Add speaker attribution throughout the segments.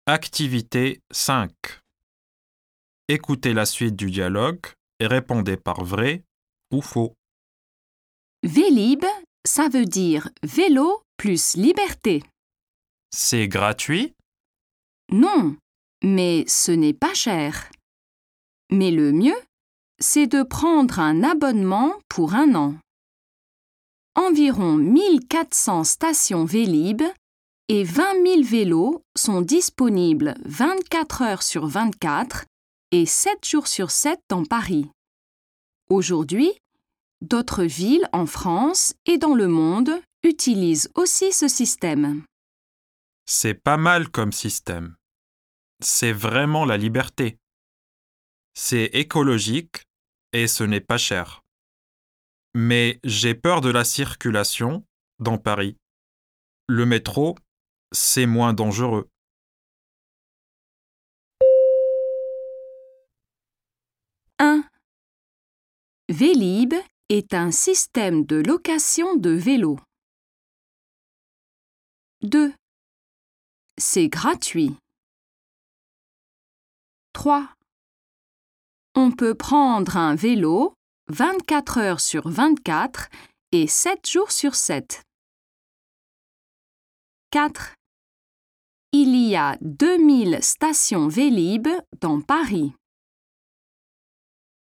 Speaker 1: Activité 5. Écoutez la suite du dialogue et répondez par vrai ou faux.
Speaker 2: Vélib, ça veut dire vélo plus liberté.
Speaker 1: C'est gratuit?
Speaker 2: Non, mais ce n'est pas cher. Mais le mieux, c'est de prendre un abonnement pour 1 an. Environ 1400 stations Vélib et 20 000 vélos sont disponibles 24 heures sur 24 et 7 jours sur 7 dans Paris. Aujourd'hui, d'autres villes en France et dans le monde utilisent aussi ce système.
Speaker 1: C'est pas mal comme système. C'est vraiment la liberté. C'est écologique et ce n'est pas cher. Mais j'ai peur de la circulation dans Paris. Le métro, c'est moins dangereux.
Speaker 2: Vélib est un système de location de vélos. 2. C'est gratuit. 3. On peut prendre un vélo 24 heures sur 24 et 7 jours sur 7. 4. Il y a 2000 stations Vélib dans Paris.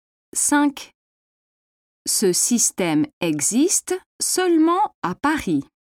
Speaker 2: 5. Ce système existe seulement à Paris.